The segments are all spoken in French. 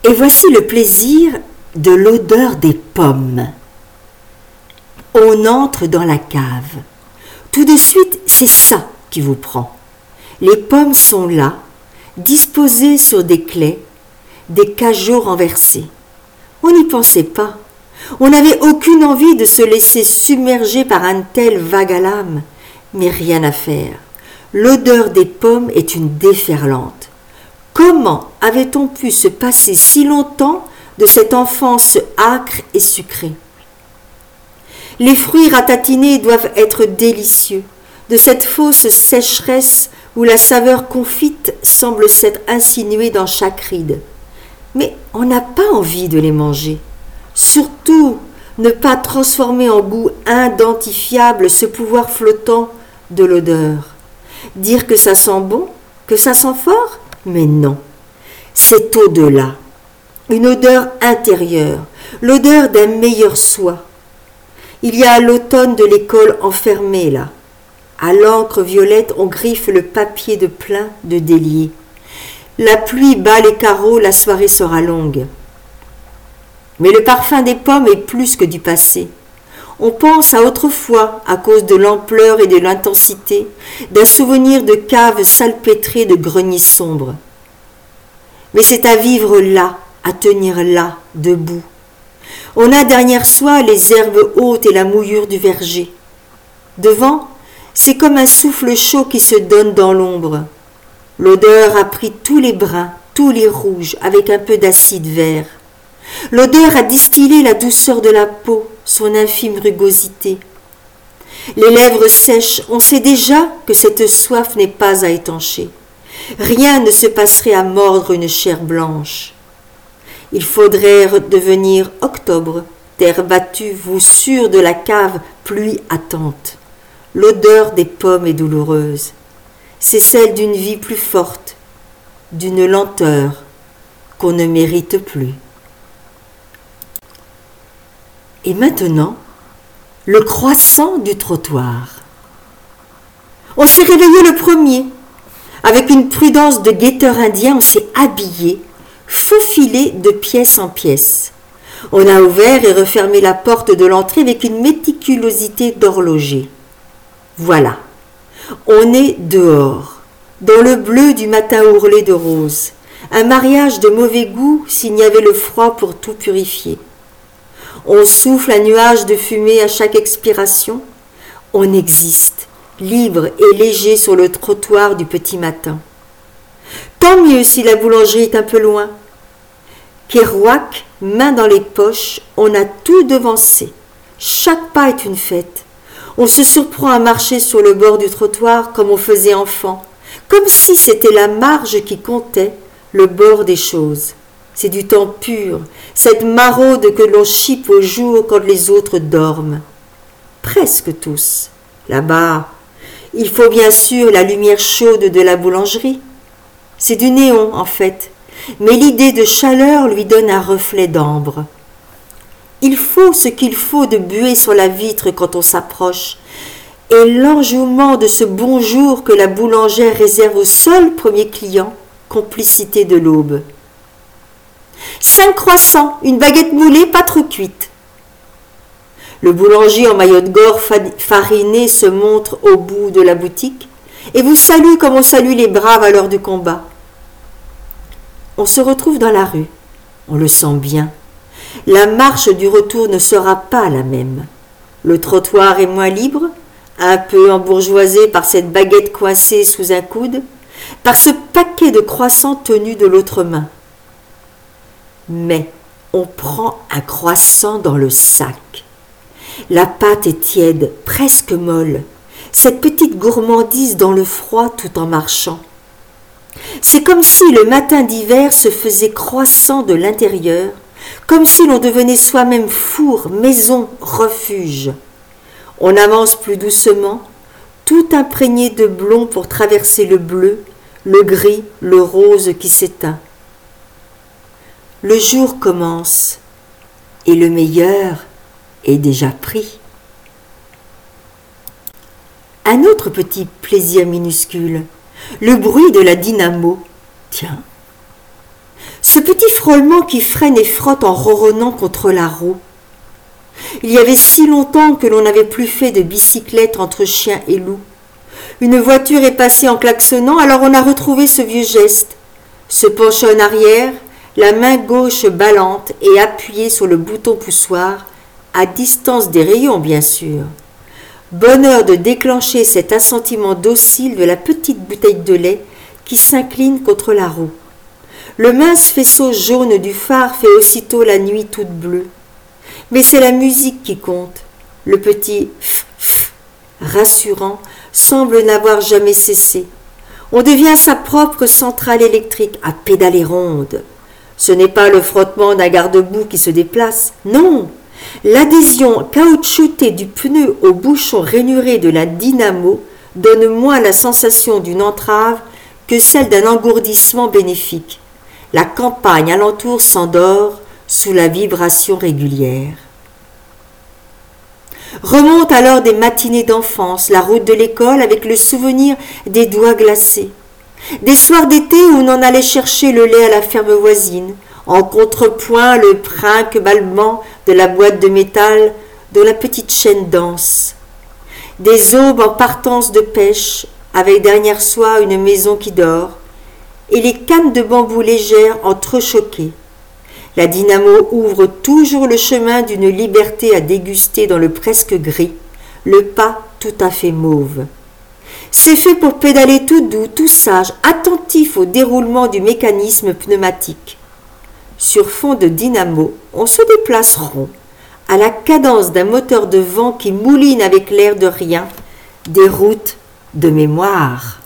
Et voici le plaisir de l'odeur des pommes. On entre dans la cave. Tout de suite, c'est ça qui vous prend. Les pommes sont là, disposées sur des claies, des cajots renversés. On n'y pensait pas. On n'avait aucune envie de se laisser submerger par un tel vague à l'âme, mais rien à faire. L'odeur des pommes est une déferlante. Comment avait-on pu se passer si longtemps de cette enfance âcre et sucrée? Les fruits ratatinés doivent être délicieux, de cette fausse sécheresse où la saveur confite semble s'être insinuée dans chaque ride. Mais on n'a pas envie de les manger. Surtout, ne pas transformer en goût identifiable ce pouvoir flottant de l'odeur. Dire que ça sent bon, que ça sent fort? Mais non, c'est au-delà. Une odeur intérieure, l'odeur d'un meilleur soi. Il y a l'automne de l'école enfermé là. À l'encre violette, on griffe le papier de plein de déliés. La pluie bat les carreaux, la soirée sera longue. Mais le parfum des pommes est plus que du passé. On pense à autrefois à cause de l'ampleur et de l'intensité, d'un souvenir de caves salpêtrées de greniers sombres. Mais c'est à vivre là, à tenir là, debout. On a derrière soi les herbes hautes et la mouillure du verger. Devant, c'est comme un souffle chaud qui se donne dans l'ombre. L'odeur a pris tous les bruns, tous les rouges, avec un peu d'acide vert. L'odeur a distillé la douceur de la peau, son infime rugosité. Les lèvres sèches, on sait déjà que cette soif n'est pas à étancher. Rien ne se passerait à mordre une chair blanche. Il faudrait redevenir octobre, terre battue, vous sûr de la cave, pluie attente. L'odeur des pommes est douloureuse. C'est celle d'une vie plus forte, d'une lenteur qu'on ne mérite plus. Et maintenant, le croissant du trottoir. On s'est réveillé le premier. Avec une prudence de guetteur indien, on s'est habillé, faufilé de pièce en pièce. On a ouvert et refermé la porte de l'entrée avec une méticulosité d'horloger. Voilà, on est dehors, dans le bleu du matin ourlé de rose, un mariage de mauvais goût s'il n'y avait le froid pour tout purifier. On souffle un nuage de fumée à chaque expiration. On existe, libre et léger sur le trottoir du petit matin. Tant mieux si la boulangerie est un peu loin. Kerouac, main dans les poches, on a tout devancé. Chaque pas est une fête. On se surprend à marcher sur le bord du trottoir comme on faisait enfant, comme si c'était la marge qui comptait, le bord des choses. C'est du temps pur, cette maraude que l'on chipe au jour quand les autres dorment. Presque tous. Là-bas, il faut bien sûr la lumière chaude de la boulangerie. C'est du néon en fait, mais l'idée de chaleur lui donne un reflet d'ambre. Il faut ce qu'il faut de buée sur la vitre quand on s'approche, et l'enjouement de ce bonjour que la boulangère réserve au seul premier client, complicité de l'aube. 5 croissants, une baguette moulée, pas trop cuite. Le boulanger en maillot de gore fariné se montre au bout de la boutique et vous salue comme on salue les braves à l'heure du combat. On se retrouve dans la rue, on le sent bien. La marche du retour ne sera pas la même. Le trottoir est moins libre, un peu embourgeoisé par cette baguette coincée sous un coude, par ce paquet de croissants tenu de l'autre main. Mais on prend un croissant dans le sac. La pâte est tiède, presque molle, cette petite gourmandise dans le froid tout en marchant. C'est comme si le matin d'hiver se faisait croissant de l'intérieur, comme si l'on devenait soi-même four, maison, refuge. On avance plus doucement, tout imprégné de blond pour traverser le bleu, le gris, le rose qui s'éteint. Le jour commence et le meilleur est déjà pris. Un autre petit plaisir minuscule, le bruit de la dynamo. Tiens, Ce petit frôlement qui freine et frotte en ronronnant contre la roue. Il y avait si longtemps que l'on n'avait plus fait de bicyclette entre chien et loup. Une voiture est passée en klaxonnant, alors on a retrouvé ce vieux geste. Se pencher en arrière, la main gauche ballante et appuyée sur le bouton poussoir, à distance des rayons bien sûr. Bonheur de déclencher cet assentiment docile de la petite bouteille de lait qui s'incline contre la roue. Le mince faisceau jaune du phare fait aussitôt la nuit toute bleue. Mais c'est la musique qui compte. Le petit f rassurant semble n'avoir jamais cessé. On devient sa propre centrale électrique à pédaler ronde. Ce n'est pas le frottement d'un garde-boue qui se déplace, non. L'adhésion caoutchoutée du pneu au bouchon rainuré de la dynamo donne moins la sensation d'une entrave que celle d'un engourdissement bénéfique. La campagne alentour s'endort sous la vibration régulière. Remontent alors des matinées d'enfance, la route de l'école avec le souvenir des doigts glacés. Des soirs d'été où on en allait chercher le lait à la ferme voisine, en contrepoint le brinque-ballement de la boîte de métal dont la petite chaîne danse. Des aubes en partance de pêche, avec derrière soi une maison qui dort, et les cannes de bambou légères entrechoquées. La dynamo ouvre toujours le chemin d'une liberté à déguster dans le presque gris, le pas tout à fait mauve. C'est fait pour pédaler tout doux, tout sage, attentif au déroulement du mécanisme pneumatique. Sur fond de dynamo, on se déplace rond, à la cadence d'un moteur de vent qui mouline avec l'air de rien, des routes de mémoire.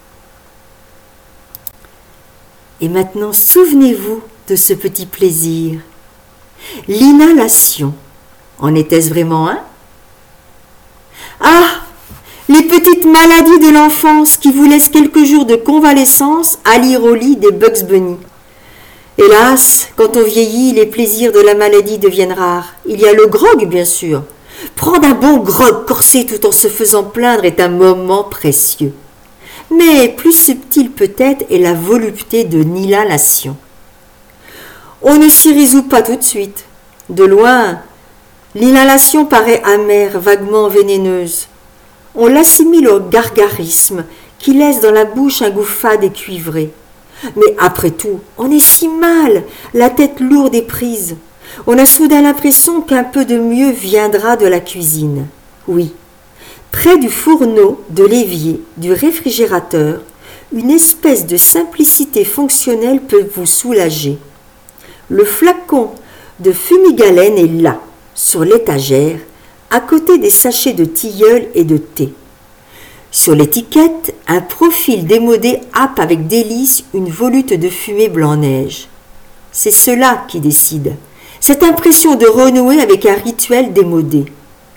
Et maintenant, souvenez-vous de ce petit plaisir. L'inhalation. En était-ce vraiment un? Ah, les petites maladies de l'enfance qui vous laissent quelques jours de convalescence à lire au lit des Bugs Bunny. Hélas, quand on vieillit, les plaisirs de la maladie deviennent rares. Il y a le grog, bien sûr. Prendre un bon grog corsé tout en se faisant plaindre est un moment précieux. Mais plus subtil peut-être est la volupté de l'inhalation. On ne s'y résout pas tout de suite. De loin, l'inhalation paraît amère, vaguement vénéneuse. On l'assimile au gargarisme qui laisse dans la bouche un goût fade et cuivré. Mais après tout, on est si mal, la tête lourde et prise. On a soudain l'impression qu'un peu de mieux viendra de la cuisine. Oui, près du fourneau, de l'évier, du réfrigérateur, une espèce de simplicité fonctionnelle peut vous soulager. Le flacon de fumigalène est là, sur l'étagère, à côté des sachets de tilleul et de thé. Sur l'étiquette, un profil démodé happe avec délice une volute de fumée blanc-neige. C'est cela qui décide, cette impression de renouer avec un rituel démodé.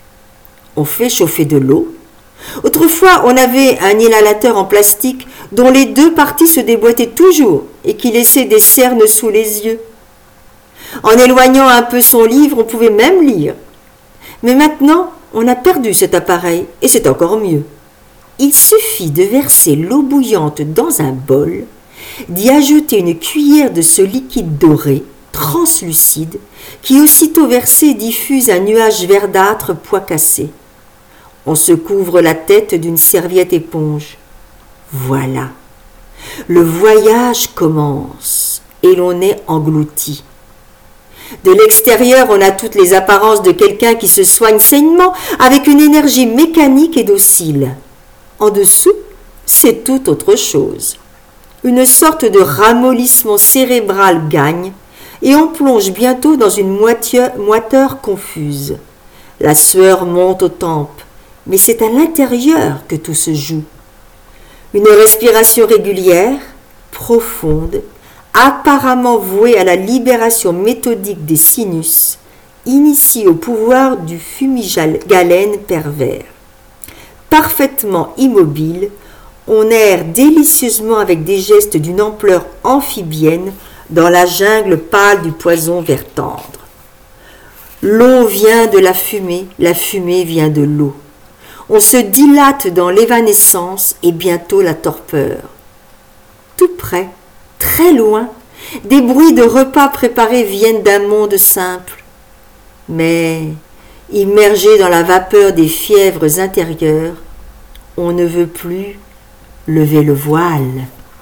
On fait chauffer de l'eau. Autrefois, on avait un inhalateur en plastique dont les deux parties se déboîtaient toujours et qui laissait des cernes sous les yeux. En éloignant un peu son livre, on pouvait même lire. Mais maintenant, on a perdu cet appareil et c'est encore mieux. Il suffit de verser l'eau bouillante dans un bol, d'y ajouter une cuillère de ce liquide doré, translucide, qui aussitôt versé diffuse un nuage verdâtre pois cassé. On se couvre la tête d'une serviette éponge. Voilà. Le voyage commence et l'on est englouti. De l'extérieur, on a toutes les apparences de quelqu'un qui se soigne sainement avec une énergie mécanique et docile. En dessous, c'est tout autre chose. Une sorte de ramollissement cérébral gagne et on plonge bientôt dans une moiteur confuse. La sueur monte aux tempes, mais c'est à l'intérieur que tout se joue. Une respiration régulière, profonde, apparemment vouée à la libération méthodique des sinus, initie au pouvoir du fumigalène pervers. Parfaitement immobile, on erre délicieusement avec des gestes d'une ampleur amphibienne dans la jungle pâle du poison vert tendre. L'eau vient de la fumée vient de l'eau. On se dilate dans l'évanescence et bientôt la torpeur. Tout près, très loin, Des bruits de repas préparés viennent d'un monde simple. Mais, immergé dans la vapeur des fièvres intérieures, on ne veut plus lever le voile.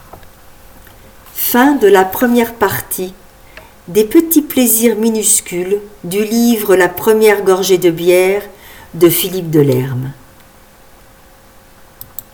Fin de la première partie des petits plaisirs minuscules du livre La première gorgée de bière de Philippe Delerme.